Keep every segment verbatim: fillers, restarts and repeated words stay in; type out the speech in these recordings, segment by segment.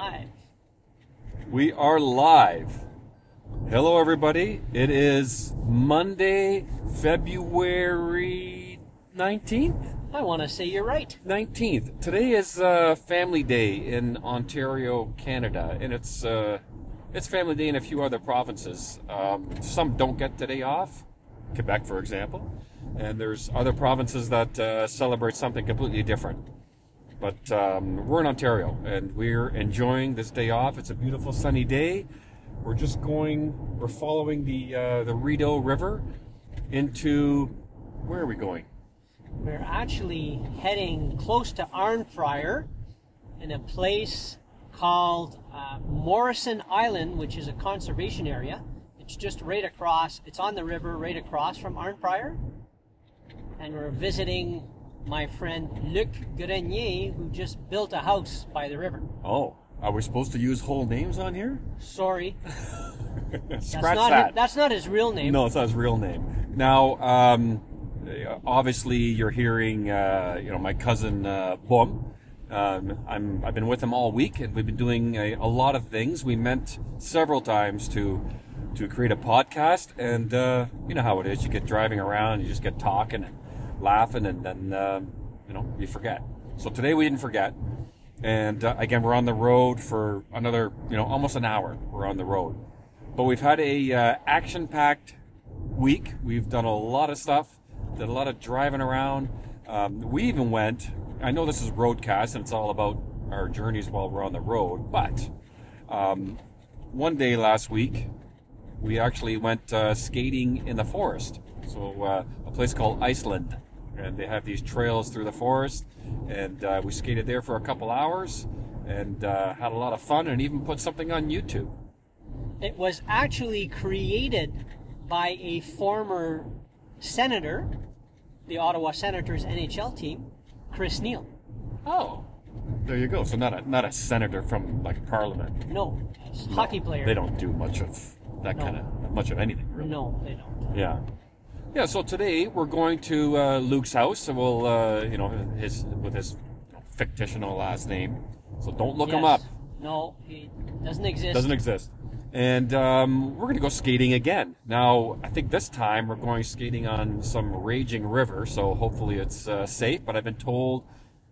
live. We are live. Hello, everybody. It is Monday, February nineteenth? I want to say you're right. nineteenth. Today is uh, Family Day in Ontario, Canada, and it's uh, it's Family Day in a few other provinces. Um, some don't get today off, Quebec, for example, and there's other provinces that uh, celebrate something completely different. But um, we're in Ontario, and we're enjoying this day off. It's a beautiful sunny day. We're just going, we're following the uh, the Rideau River into, where are we going? We're actually heading close to Arnprior in a place called uh, Morrison Island, which is a conservation area. It's just right across, it's on the river right across from Arnprior. And we're visiting my friend Luc Grenier, who just built a house by the river. Oh, are we supposed to use whole names on here? Sorry. Scratch that's not that. His, that's not his real name. No, it's not his real name. Now, um, obviously, you're hearing, uh, you know, my cousin uh, Bum. Um, I'm, I've been with him all week, and we've been doing a, a lot of things. We met several times to to create a podcast, and uh, you know how it is. You get driving around, you just get talking and laughing, and then uh, you know you forget. So today we didn't forget, and uh, again we're on the road for another you know almost an hour. We're on the road, but we've had a uh, action-packed week. We've done a lot of stuff, did a lot of driving around. Um, we even went. I know this is Roadcast, and it's all about our journeys while we're on the road. But um, one day last week, we actually went uh, skating in the forest. So uh, a place called Iceland. And they have these trails through the forest, and uh, we skated there for a couple hours and uh, had a lot of fun, and even put something on YouTube. It was actually created by a former senator, the Ottawa Senators N H L team, Chris Neil. Oh, there you go. So not a not a senator from like Parliament. No, No, hockey player. They don't do much of that No. kind of much of anything, really. No, they don't. Yeah. Yeah, so today we're going to uh, Luke's house, so we'll, uh, you know, his with his fictional last name. So don't look him Yes. up. No, he doesn't exist. Doesn't exist. And um, we're going to go skating again. Now, I think this time we're going skating on some raging river, so hopefully it's uh, safe. But I've been told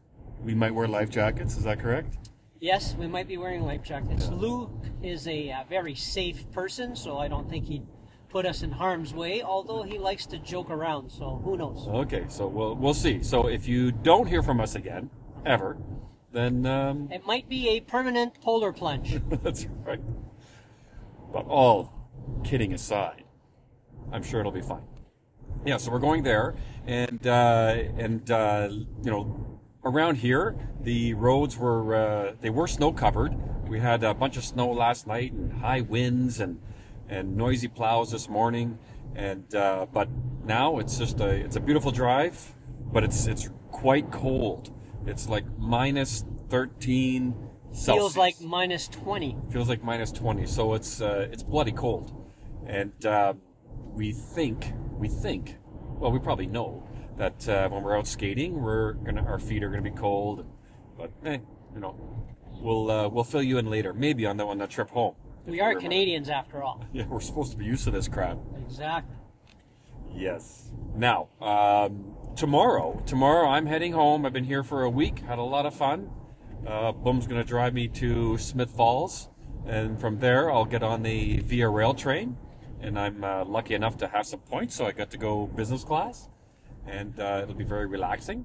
we might wear life jackets. Is that correct? Yes, we might be wearing life jackets. Luke is a uh, very safe person, so I don't think he'd put us in harm's way, although he likes to joke around, so who knows? Okay, so we'll we'll see. So if you don't hear from us again, ever, then um, It might be a permanent polar plunge. that's right. But all kidding aside, I'm sure it'll be fine. Yeah, so we're going there, and uh, and uh, you know, around here the roads were uh, they were snow covered. We had a bunch of snow last night and high winds and and noisy plows this morning, and uh, but now it's just a it's a beautiful drive, but it's it's quite cold. It's like minus thirteen Celsius. Feels like minus twenty. Feels like minus twenty, so it's uh, it's bloody cold, and uh, we think we think well we probably know that uh, when we're out skating we're gonna our feet are gonna be cold, but eh, you know we'll uh, we'll fill you in later, maybe on that on that trip home. We are Canadians after all. Yeah, we're supposed to be used to this crap. Exactly. Yes. Now, um, tomorrow, tomorrow I'm heading home. I've been here for a week, had a lot of fun. Uh, Bum's going to drive me to Smith Falls, and from there I'll get on the Via Rail train, and I'm uh, lucky enough to have some points, so I got to go business class, and uh, it'll be very relaxing.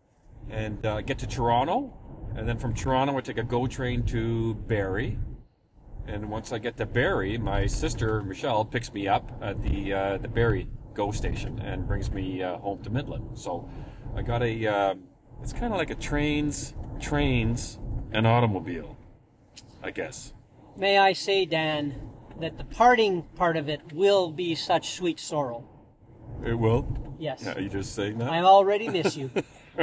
And uh, get to Toronto, and then from Toronto I take a GO train to Barrie. And once I get to Barrie, my sister Michelle picks me up at the uh, the Barrie GO station and brings me uh, home to Midland. So I got a uh, it's kind of like a trains trains and automobile, I guess. May I say, Dan, that the parting part of it will be such sweet sorrow. It will. Yes. Yeah, you just saying that? I already miss you.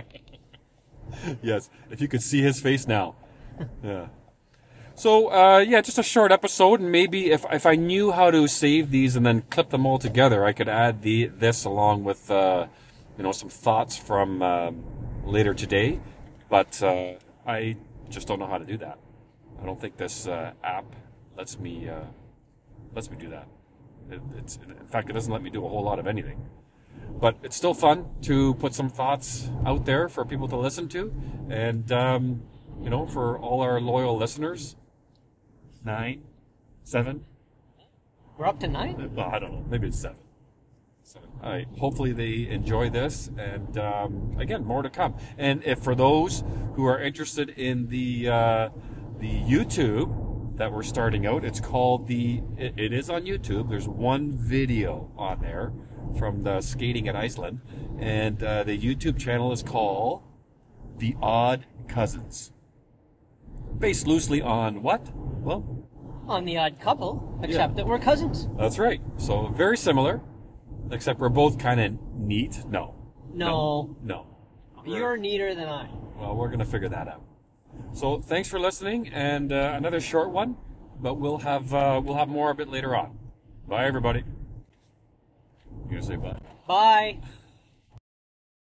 Yes. If you could see his face now. Yeah. So, uh, yeah, just a short episode, and maybe if if I knew how to save these and then clip them all together, I could add the this along with, uh, you know, some thoughts from um, later today. But uh, I just don't know how to do that. I don't think this uh, app lets me uh, lets me do that. It, it's in fact, it doesn't let me do a whole lot of anything. But it's still fun to put some thoughts out there for people to listen to, and um, you know, for all our loyal listeners, nine, seven. We're up to nine? Well, I don't know. Maybe it's seven. Seven. All right. Hopefully they enjoy this, and um, again, more to come. And if for those who are interested in the uh, the YouTube that we're starting out, it's called the. It, it is on YouTube. There's one video on there from the skating at Iceland, and uh, the YouTube channel is called The Odd Cousins. Based loosely on what? Well. On The Odd Couple, except Yeah. that we're cousins. That's right. So very similar, except we're both kind of neat. No. No. No. You're neater than I. Well, we're going to figure that out. So thanks for listening, and uh, another short one, but we'll have uh, we'll have more a bit later on. Bye, everybody. You gonna say bye? Bye.